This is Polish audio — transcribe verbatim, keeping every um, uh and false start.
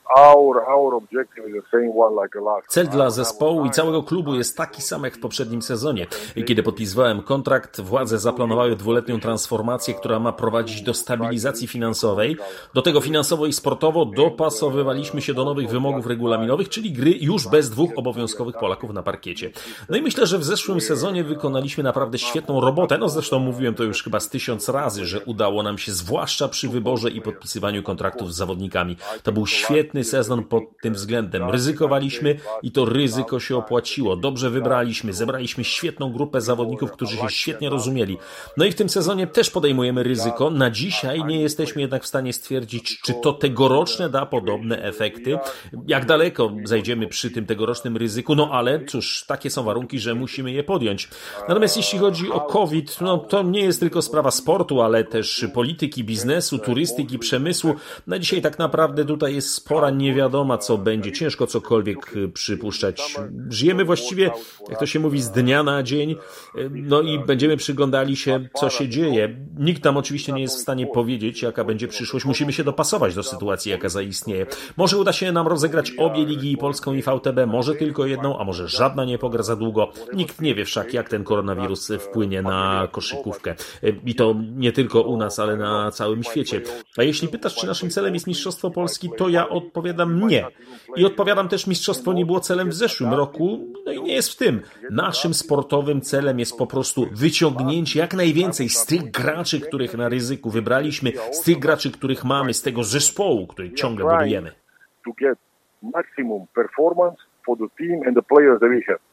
Cel dla zespołu i całego klubu jest taki sam jak w poprzednim sezonie. Kiedy podpisywałem kontrakt, władze zaplanowały dwuletnią transformację, która ma prowadzić do stabilizacji finansowej. Do tego finansowo i sportowo dopasowywaliśmy się do nowych wymogów regulaminowych, czyli gry już bez dwóch obowiązkowych Polaków na parkiecie. No i myślę, że w zeszłym sezonie wykonaliśmy naprawdę świetną robotę. No zresztą mówiłem to już chyba z tysiąc razy, że udało nam się, zwłaszcza przy wyborze i podpisywaniu kontraktów z zawodnikami. To był świetny sezon pod tym względem. Ryzykowaliśmy i to ryzyko się opłaciło. Dobrze wybraliśmy, zebraliśmy świetną grupę zawodników, którzy się świetnie rozumieli. No i w tym sezonie też podejmujemy ryzyko. Na dzisiaj nie jesteśmy jednak w stanie stwierdzić, czy to tegoroczne da podobne efekty. Jak daleko zajdziemy przy tym tegorocznym ryzyku, no ale cóż, takie są warunki, że musimy je podjąć. Natomiast jeśli chodzi o COVID, no to nie jest tylko sprawa sportu, ale też polityki, biznesu, turystyki, przemysłu. Na dzisiaj tak naprawdę tutaj jest spora niewiadoma, co będzie. Ciężko cokolwiek przypuszczać. Żyjemy właściwie, jak to się mówi, z dnia na dzień, no i będziemy przyglądali się, co się dzieje. Nikt nam oczywiście nie jest w stanie powiedzieć, jaka będzie przyszłość. Musimy się dopasować do sytuacji, jaka zaistnieje. Może uda się nam rozegrać obie ligi, i polską, i V T B, może tylko jedną, a może żadna nie pogra za długo. Nikt nie wie wszak, jak ten koronawirus wpłynie na koszykówkę. I to nie tylko u nas, ale na całym świecie. A jeśli pytasz, czy naszym celem jest Mistrzostwo Polski, to ja odpowiadam nie. I odpowiadam też, mistrzostwo nie było celem w zeszłym roku, no i nie jest w tym. Naszym sportowym celem jest po prostu wyciągnięcie jak najwięcej z tych graczy, których na ryzyku wybraliśmy, z tych graczy, których mamy, z tego zespołu, który ciągle budujemy. To get maximum performance for the team and the players that we have.